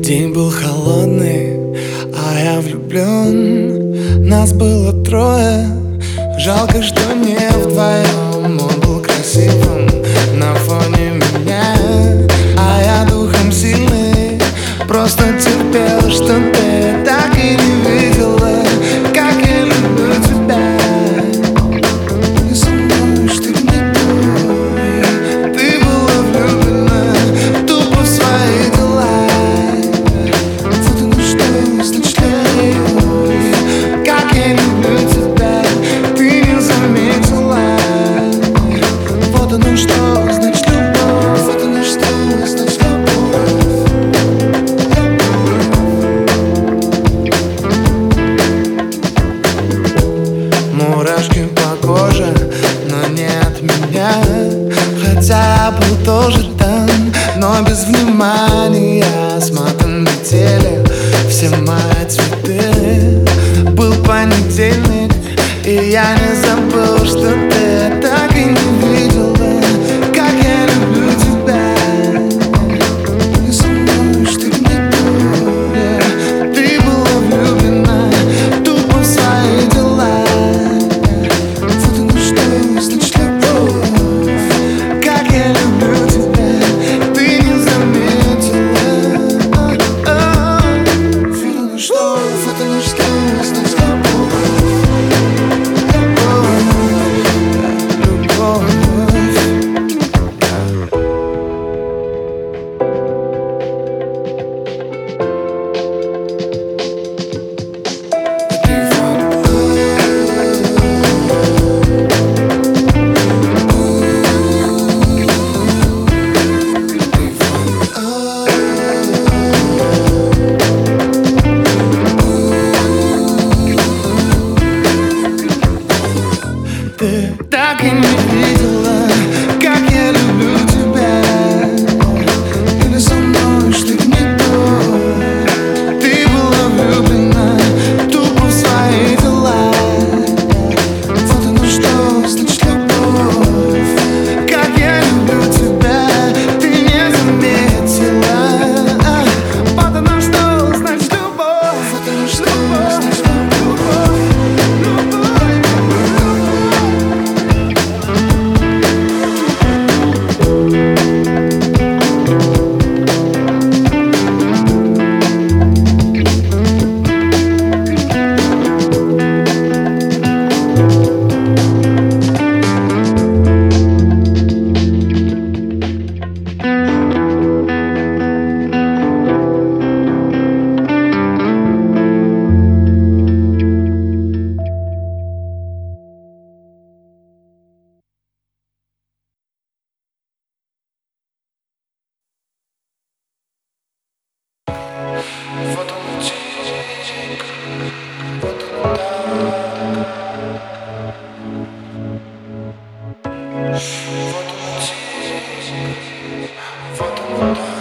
День был холодный, а я влюблен. Нас было трое, жалко, что не вдвоем. Он был красивым на фоне меня, а я духом сильный, просто терпел, что ты так и не видела, как я люблю тебя. И со мной, что не то, ты была влюблена тупо в свои дела. Вот оно что, значит любовь. Как я люблю тебя, ты не заметила. Вот оно что, значит любовь. Вот оно что, значит любовь. Мурашки по коже, но не от меня. Хотя был тоже там, но без внимания. Сматом летели все мои цветы. Был понедельник, и я не забыл, что ты так и не видела, как я люблю тебя. И со мной что-то не то, ты была влюблена тупо в свои дела. Вот оно что, значит любовь. Как я люблю тебя, ты не заметила. Вот оно что, значит любовь. Ты так и не видела, как я люблю тебя. Или со мной что-то не то, ты была влюблена тупо в свои дела. Вот оно что, значит любовь. Как я люблю тебя, ты не заметила. Вот оно что, значит любовь. Вот оно что, значит любовь. Вот он тик, вот он так. Вот он тик, вот он так.